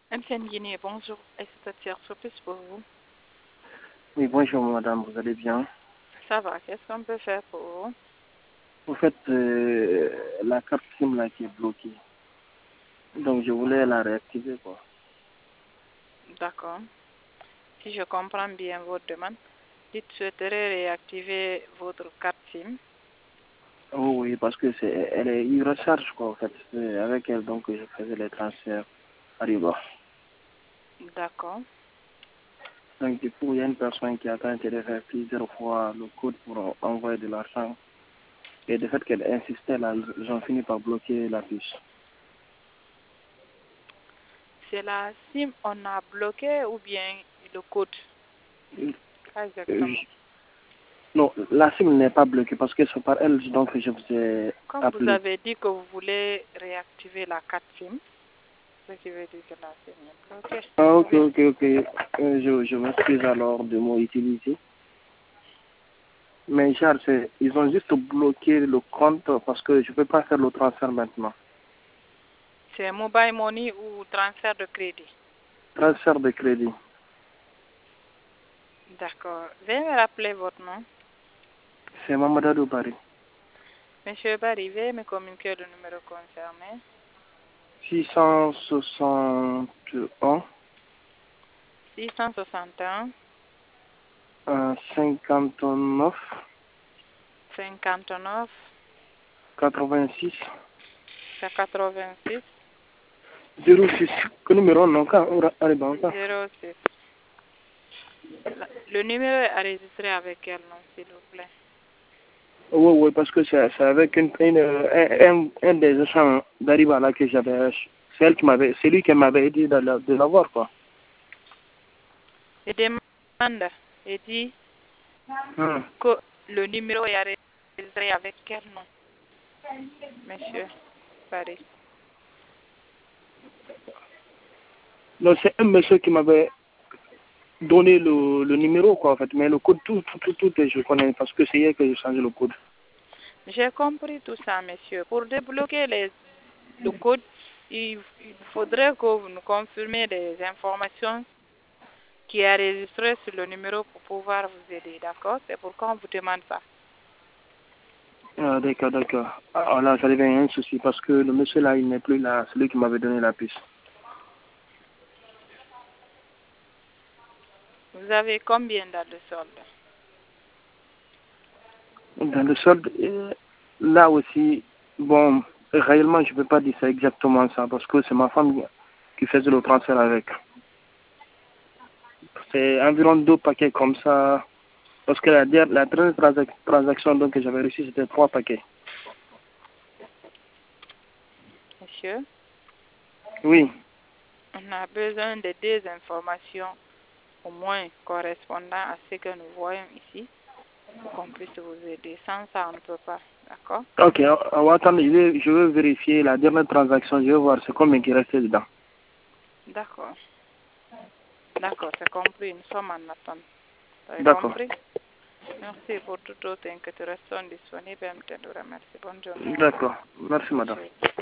MTN Guinée, bonjour. Est-ce que c'est surprise pour vous? Oui, bonjour madame, vous allez bien? Ça va, qu'est-ce qu'on peut faire pour vous? En fait, la carte SIM là qui est bloquée. Donc je voulais la réactiver quoi. D'accord. Si je comprends bien votre demande, dites souhaiterez réactiver votre carte SIM. Oh oui, parce que elle est une recharge quoi en fait. C'est avec elle donc que je faisais les transferts à Riba. D'accord. Donc du coup, il y a une personne qui a tenté de faire plusieurs fois le code pour envoyer de l'argent. Et de fait qu'elle insistait là, ils ont fini par bloquer la puce. C'est la SIM on a bloqué ou bien le code? Pas Euh, exactement. non, la SIM n'est pas bloquée parce que c'est par elle donc que je vous ai Comme vous appelé. avez dit que vous voulez réactiver la carte SIM, ce qui veut dire que la SIM est bloquée. Ah, Vous ok, pouvez- ok, ok. Je m'excuse alors de mon utilité. Mais Charles, ils ont juste bloqué le compte parce que je ne peux pas faire le transfert maintenant. C'est mobile money ou transfert de crédit? Transfert de crédit. D'accord. Veuillez me rappeler votre nom. C'est Mamadou Paris. Monsieur Barry, veuillez me communiquer le numéro concerné. 661 661 59 59 86 86 06. Que numéro non quand on arrive en temps. 06. Le numéro est enregistré avec quel nom, s'il vous plaît? Oui, oui, parce que c'est avec un des agents d'Ariba là que j'avais. C'est lui qui m'avait dit de l'avoir quoi. Il demande et dit Hmm. que le numéro est enregistré avec quel nom, monsieur Barry? Donc c'est un monsieur qui m'avait donné le numéro quoi en fait, mais le code tout je connais parce que c'est hier que j'ai changé le code. J'ai compris tout ça, monsieur. Pour débloquer le code, il faudrait que vous nous confirmiez des informations qui est enregistré sur le numéro pour pouvoir vous aider, d'accord? C'est pourquoi on vous demande ça. Ah, d'accord, d'accord. Alors là, ça devient un souci parce que le monsieur là, il n'est plus là, celui qui m'avait donné la puce. Vous avez combien dans le solde? Dans le solde, là aussi, bon, réellement, je ne peux pas dire ça exactement ça parce que c'est ma femme qui faisait le transfert avec. C'est environ 2 paquets comme ça. Parce que la dernière transaction donc, que j'avais reçue, c'était 3 paquets. Monsieur, Oui. on a besoin de 2 informations au moins correspondant à ce que nous voyons ici pour qu'on puisse vous aider. Sans ça, on ne peut pas, d'accord? Ok, attendez, je vais vérifier la dernière transaction, je vais voir c'est combien qui restait dedans. D'accord. D'accord, c'est compris. Nous sommes en attente. Vous avez D'accord. compris? Merci pour toute autre que tu restes disponible. Je te remercie. Bonne journée. D'accord. Merci madame. Monsieur.